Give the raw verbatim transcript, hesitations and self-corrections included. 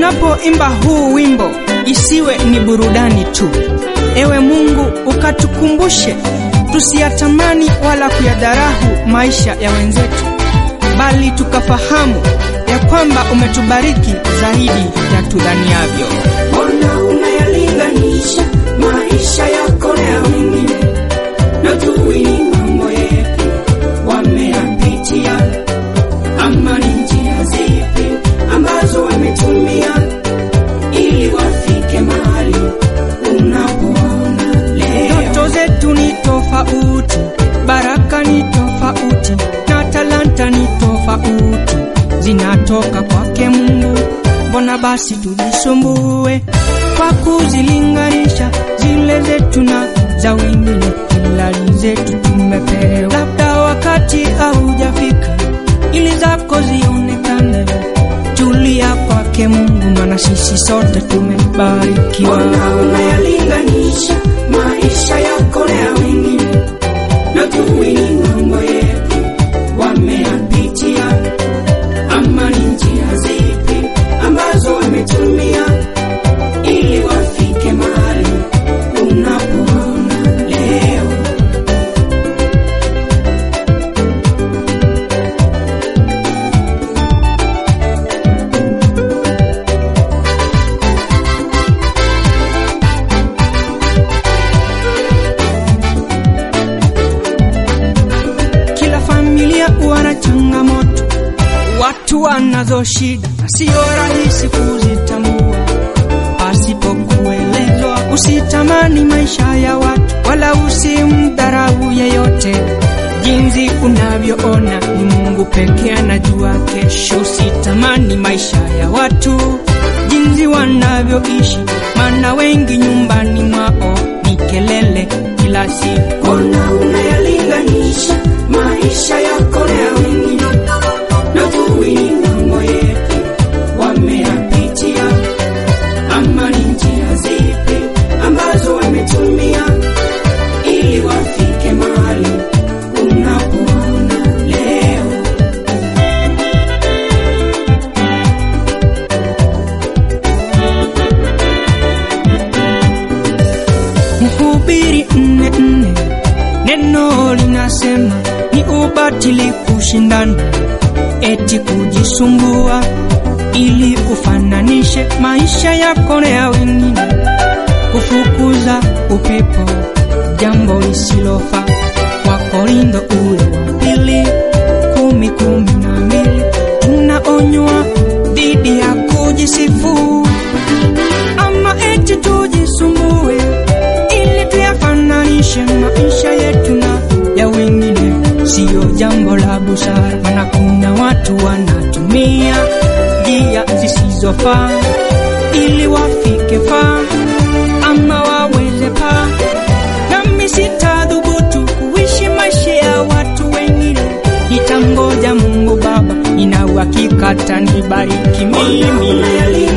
Tunapoimba huu wimbo isiwe ni burudani tu. Ewe Mungu, ukatukumbushe tusiyatamani wala kuyadharahu maisha ya wenzetu, bali tukafahamu ya kwamba umetubariki zaidi ya tudhaniavyo. Mbona unayalinganisha maisha yako na wengine? Na tuwini mambo yepi wameyapitia, ama ni njia zipi ambazo wametumia ili wafike mahali unapoona leo? Ndoto zetu ni tofauti, baraka ni tofauti, na talanta ni tofauti, zinatoka kwake Mungu. Mbona basi tujisumbue kwa kuzilinganisha zile zetu na za wengine? Hilali zetu tumepewa, labda wakati haujafika ili zako zionekane. Tulia kwake Mungu, maana sisi sote tumebarikiwa. Mbona unayalinganisha maisha yako na wengine? Na tuwini mambo yepi wameyapitia, ama ni njia zipi ambazo wametumia ili wafike mahali unapoona leo? Kila familia wana changamoto, watu wanazo shida, sio rahisi kuzitambua pasipo kuelezwa. Usitamani maisha ya watu, wala usimdharau yeyote. Jinsi unavyoona ni Mungu pekee anajua kesho. Usitamani maisha ya watu, jinsi wanavyoishi, maana wengi nyumbani mwao ni kelele kila siku. Mbona unayalinganisha maisha yako na wengine? Na tuwini mambo yepi wameyapitia, ama ni njia zipi ambazo wametumia ili wafike mahali unapoona leo? Mhubiri nne nne, neno linasema ni ubatili kushindana, eti kujisumbua ili ufananishe maisha yako na ya wengine, kufukuza upepo, jambo lisilofaa. Wakorintho ule wa pili kumi kumi na mbili, tunaonywa dhidi ya kujisifu, ama eti tujisumbue ili tuyafananishe maisha yetu na ya wengine. Sio jambo la busara, maana kuna watu wanatumia njia zisizofaa ili wafike faa ama waweze paa. Nami sitadhubutu kuishi maisha ya watu wengine, nitangoja Mungu Baba, nina uhakika atanibariki mimi.